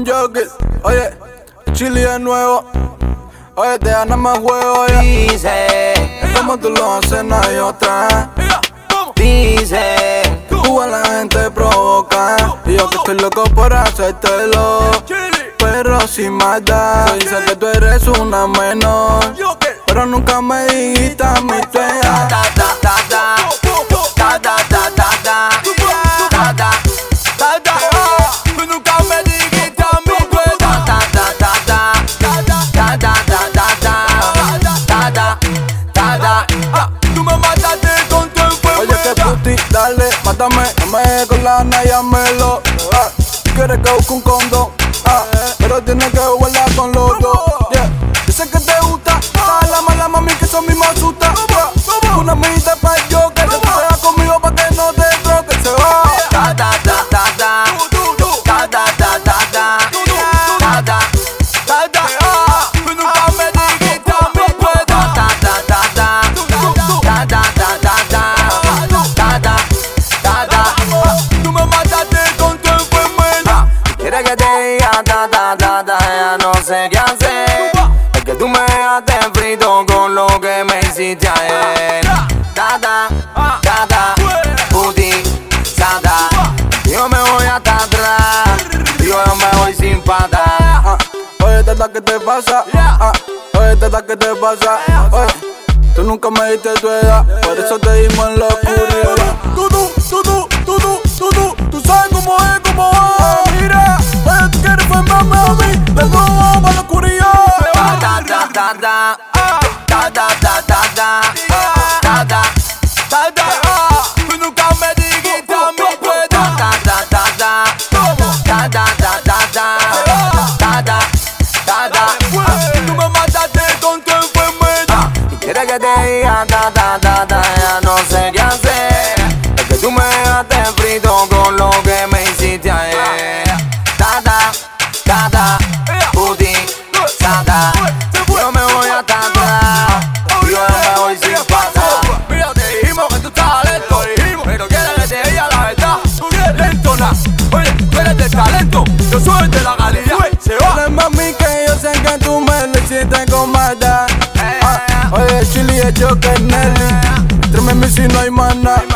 un joker. Oye, Chili de nuevo. Oye, te gana más juego, ya. Dice, Como tú lo haces, no hay otra. dice, Tú a la gente provoca. Y yo que estoy loco por hacértelo, pero sin maldad. Se dice que tú eres una menor, pero nunca me dijiste a mi ta edad. ta ta ta ta, ta ta ta ta ta, ta ta ta ta. Tú nunca me dijiste a mi edad. Ta ta ta ta, ta ta ta ta ta, ta ta ta. Tú me mataste con tu Oye, que enfermedad. puti, dale, mátame, no me dejes con la llámelo. Quieres que busque un condón, pero tienes que jugarla con los dos. Yeah. Yo sé que te gusta, la mala mami que eso mismo asusta. Una amiguita pa' yo que te juega conmigo pa' que no te troque, se va. Ta ta ta ta ta, ta ta ta ta ta, ta ta ta ta. Tú nunca me dijiste a mi edad. Ta ta ta ta, ta ta ta ta ta, ta ta ta. Tú me mataste con tu enfermedad. Quieres que te diga ta ta ta ta, ya no sé qué hacer. Es que tú me dejaste frito con lo que me hiciste ayer. Ta ta ta ta, utilizada. Yo me voy hasta atrás, yo me voy sin patas. Oye, tata, ¿qué te pasa? Oye, tata, ¿qué te pasa? Oye, tú nunca me diste tu edad, por eso te dimos en la oscuridad. Tú sabes cómo es, mira. Oye, tú quieres formarme a mí, de nuevo para la oscuridad. Ta ta ta ta ta, ta ta ta ta ta, ta ta ta ta. Tú nunca me dijiste a mi edad. Ta ta ta ta, ta ta ta ta ta, ta ta ta ta. Tú me mataste con tu enfermedad. Y quieres que te diga ta ta ta ta, ya no sé qué hacer. Es que tú me dejaste frito con lo que me hiciste ayer. Ta ta ta ta, utilizada. Yo me voy hasta atrás, yo me voy sin patas. Mira, te dijimos que tú estabas lento, pero quieres que te diga la verdad. Tú eres lento, oye, tú eres de talento, yo soy de la calidad. Se va. Dale, mami, que yo sé que tú me lo hiciste con maldad. Oye, Chili es Joker, Nelly. Tráeme si no hay más nada.